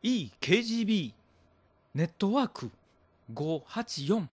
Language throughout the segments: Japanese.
KGB ネットワーク584。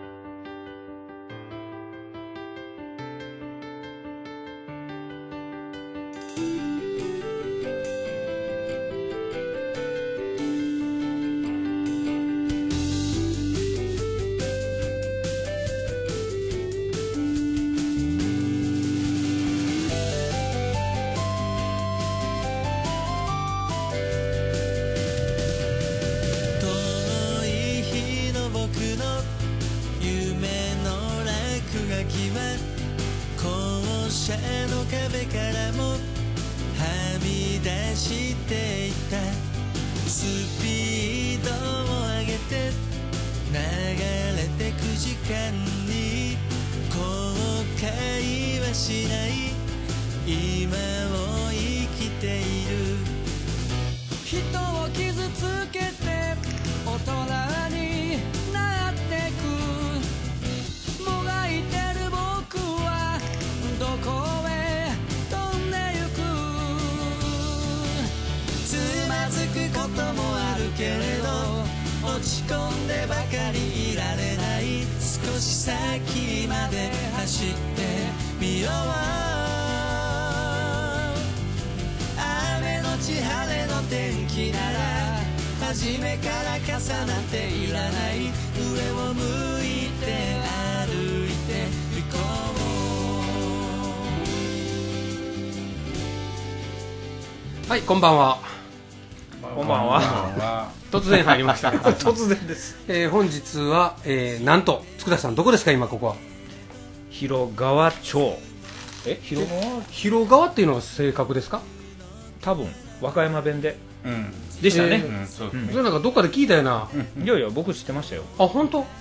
はい、こんばんは。 こんばんは。 突然入りました。 突然です。 本日は、なんと佃さんどこですか今ここは？ 広川町。 広川っていうのは正確ですか？ 多分和歌山弁で、でしたね。 それなんかどっかで聞いたよな。 いやいや僕知ってましたよ。 あ、本当？ はい。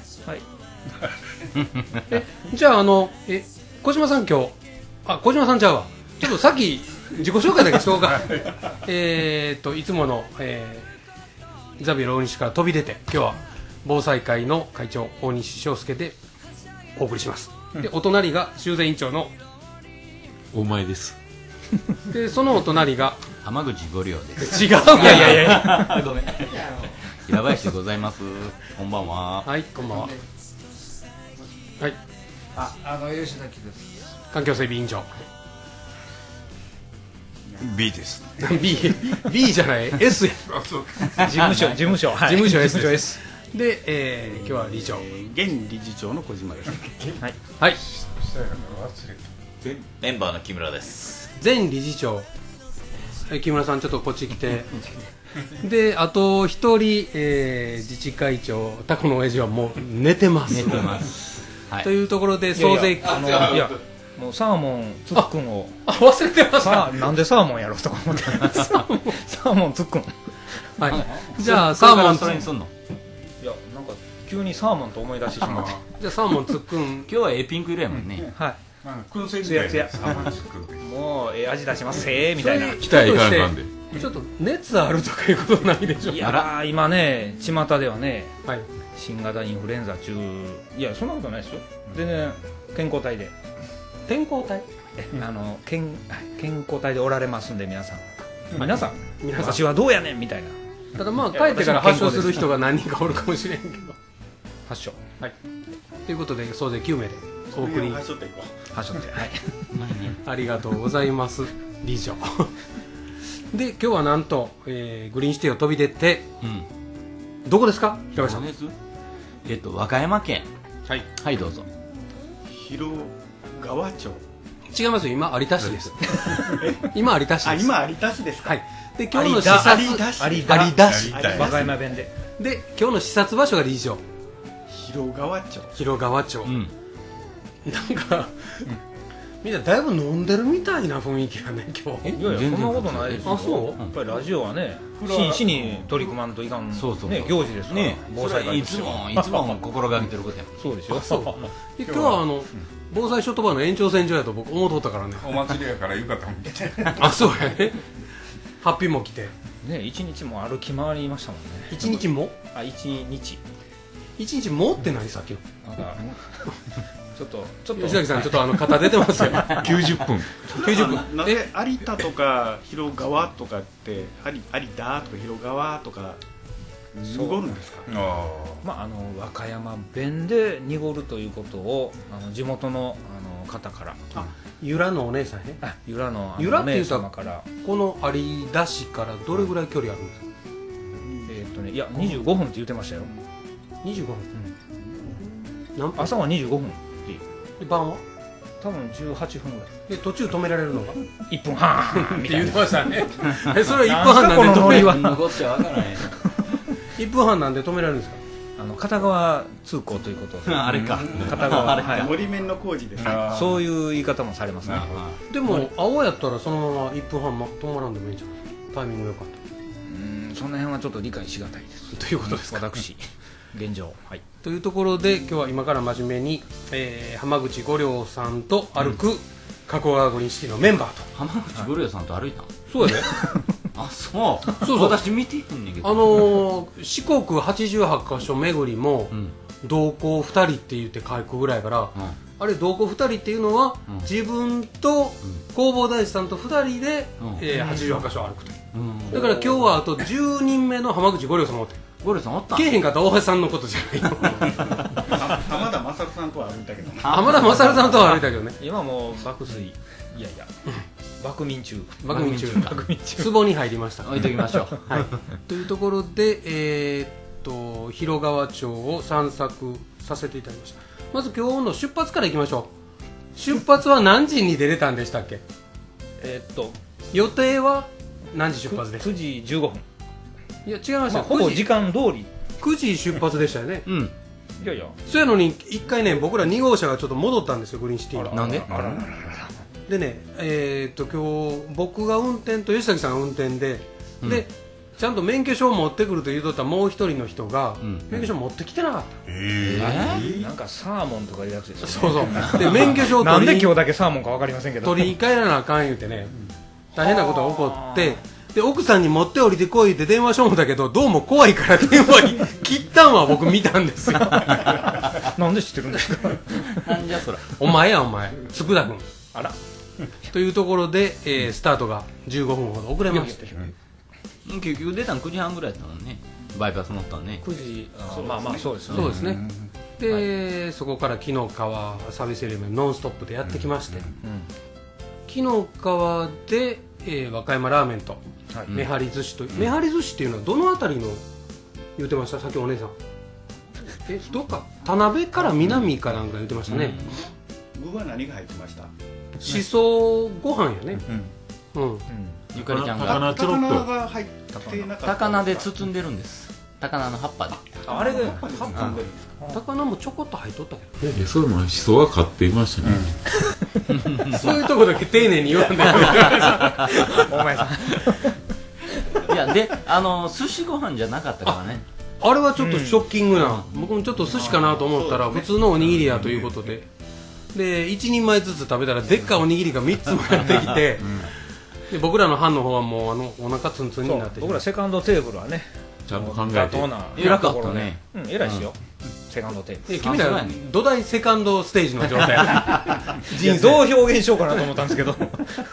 じゃあ小島さん今日小島さんちゃうわ。ちょっとさっき自己紹介だけしようか。いつもの、ザビエル大西から飛び出て今日は防災会の会長大西翔介でお送りします。でお隣が修繕委員長のお前です。 でそのお隣が浜口五両です。 違う。いやいやごめん。平林でございます。こんばんは。 はい、こんばんは。はい。 吉崎です。 環境整備委員長。 B です。 B じゃない S や。 事務所 S で、今日は理事長、 現理事長の小島です。 はい。 メンバーの木村です。 前理事長、木村さんちょっとこっち来て。であと一人、自治会長タコの親父はもう寝てます。というところで総勢いやもうサーモンつっくんを忘れてました。 なんでサーモンやろうとか思ってサーモンつっくん。 はい。じゃあサーモンそれにすんの？ いやなんか急にサーモンと思い出してしまって。 じゃあサーモンつっくん今日はピンク色やもんね。 はい。 燻製つやつや。もう味出しますせーみたいな。 期待いかんかんで。 ちょっと熱あるとかいうことないでしょうか。 いや今ね巷ではね、 はい、 新型インフルエンザ中、いやそんなことないですよ。でね健康体で健康体健康体でおられますんで皆さん私はどうやねんみたいな。 ただまあ帰ってから発症する人が何人かおるかもしれんけど発症はいということで総勢9名でお送り発症ってはいありがとうございます理事長で今日はなんと、グリーンシティを飛び出て、どこですか平林さん？ 和歌山県。はいどうぞ。 広川町。 違いますよ、今有田市です。今有田市です。 今有田市ですか。 はい。で今日の視察有田市和歌山弁で今日の視察場所が理事長広川町。 なんか、みんなだいぶ飲んでるみたいな雰囲気がね今日。 いやいやそんなことないですよ。 あ、そう？ やっぱりラジオはね真摯に取り組まんといかんね行事ですからね。 防災会いつも心がけてることや。 そうでしょ。 今日は防災ショットバーの延長線上やと僕思うとったからね。 お祭りやから浴衣も着て。 あ、そうやね。ハッピーも来てね、一日も歩き回りましたもんね。 一日も？ 一日もって何さっきの？ なんかちちょっと吉崎さんちょっと肩出てますよ 90分 90分なぜ有田とか広川とかって有田とか広川とか濁るんですか？ まあ、和歌山弁で濁るということを地元の方から由良のお姉さんね。 由良の由良お姉っていうと様からこの有田市からどれぐらい距離あるんですか？ いや25分って言ってましたよ。 25分、何分？ 朝は25分で晩は多分18分ぐらいで途中止められるのが 1分半って言っみたいなてましたねそれは1分半なんで止めるそんなこっちゃわからない 1分半なんで止められるんですか？ 片側通行ということであれか片側あれかはい森面の工事ですか？ そういう言い方もされますね。 でも青やったらそのまま1分半止まらんでもいいんじゃないですか？タイミング良かったその辺はちょっと理解しがたいですということですか？ 私現状はいというところで今日は今から真面目に、浜口五稜さんと歩く加古川グリーンシティのメンバーと、 浜口五稜さんと歩いたの？ そうやであ、そうそう私見てんねんけど四国88カ所巡りも、同行2人って言って書くぐらいやから、あれ同行2人っていうのは、自分と弘法大師さんと2人で、88カ所歩くと、だから今日はあと10人目の浜口五稜さんもおって五稜さんおったん来えへんかったら大橋さんのことじゃないの浜田雅さんとは歩いたけど浜田雅さんとは歩いたけどね今もう爆睡いやいや爆眠中爆眠中壺に入りました置いときましょうはい、というところで、広川町を散策させていただきました。まず今日の出発からいきましょう。出発は何時に出れたんでしたっけ？予定は何時出発でした？ 9時15分いや違いましたよ、 ほぼ時間通り 9時出発でしたよねいやいやそうやのに1回ね僕ら2号車がちょっと戻ったんですよグリーンシティに。 なんで？ でね今日僕が運転と吉崎さんが運転で、でちゃんと免許証を持ってくると言うとったもう一人の人が、免許証持ってきてなかった。 なんかサーモンとかいうやつですよね。 そうそうで免許証をなんで今日だけサーモンか分かりませんけど取りに帰らなあかん言うてね、大変なことが起こって、で奥さんに持って降りてこいって電話しようもだけどどうも怖いから電話切ったんは僕見たんですよなんで知ってるんですかなんじゃそらお前やお前佃君あらというところで、スタートが15分ほど遅れまして、 結局出たの9時半ぐらいだったのね。バイパス乗ったのね。 9時まあまあそうですねそうですね、で、そこから紀の川サービスエリアまでノンストップでやってきまして、紀の川で、和歌山ラーメンとめはり寿司と、めはり寿司っていうのはどのあたりの言ってました？さっきお姉さんどっか田辺から南かなんか言ってましたね。 具は何が入ってました？ しそご飯やね。 ゆかりちゃん高が菜ちょろっとが入ってなかった。 高菜で包んでるんです。高菜の葉っぱで。 あれで高菜もちょこっと入っとったけどいやそういうのはしそは買っていましたね、 そういうとこだけ丁寧に言わんでお前さんいやで寿司ご飯じゃなかったからね。 あれはちょっとショッキングな、僕もちょっと寿司かなと思ったら普通のおにぎりやということで、で1人前ずつ食べたらでっかいおにぎりが3つもやってきて、で僕らの班の方はもうお腹ツンツンになって僕らセカンドテーブルはねちゃんと考えて妥当な偉かったね。 偉いですよセカンドテーブル君ら土台セカンドステージの状態どう表現しようかなと思ったんですけど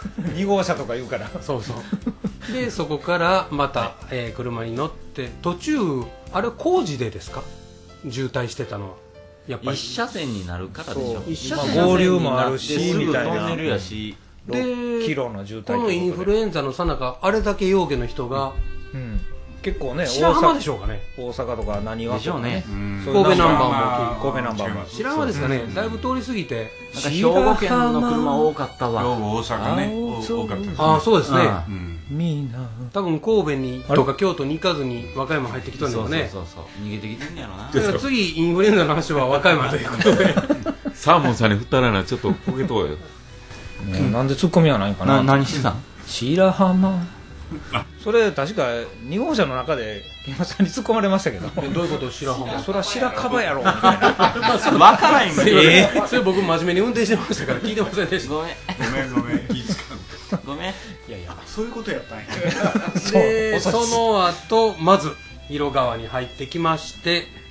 2号車とか言うからそうそうでそこからまた、車に乗って途中あれ工事でですか？渋滞してたのはやっぱり一車線になるからでしょ。 一車まあ線合流もあるしすぐみたいなトンネルやし。 で 6キロの渋滞ということでこのインフルエンザのさなかあれだけ陽気の人が、 結構ね白浜でしょうかね。 大阪とか何はでしょうね。 そういう神戸ナンバーも神戸ナンバーも白浜ですかね、だいぶ通り過ぎてなんか兵庫県の車多かったわ。 兵庫大阪ね多かったですね。 ああそうですね、 みんな多分神戸にとか京都に行かずに和歌山入ってきたんだよね。 そう逃げてきてんねやろな。 だから次インフルエンザの話は和歌山ということでサーモンさんに振ったらなちょっと焦げとうよなんでツッコミはないかな何してたん？ 白浜それ確か2号車の中で木村さんに突っ込まれましたけどどういうこと白浜そりゃ白樺やろみたいな分からんよ。 すいません、それ僕真面目に運転してましたから聞いてませんでした。 ごめんごめん気ぃ使う。 ごめん。 いやいやそういうことやったんや。 でその後まず広川に入ってきまして、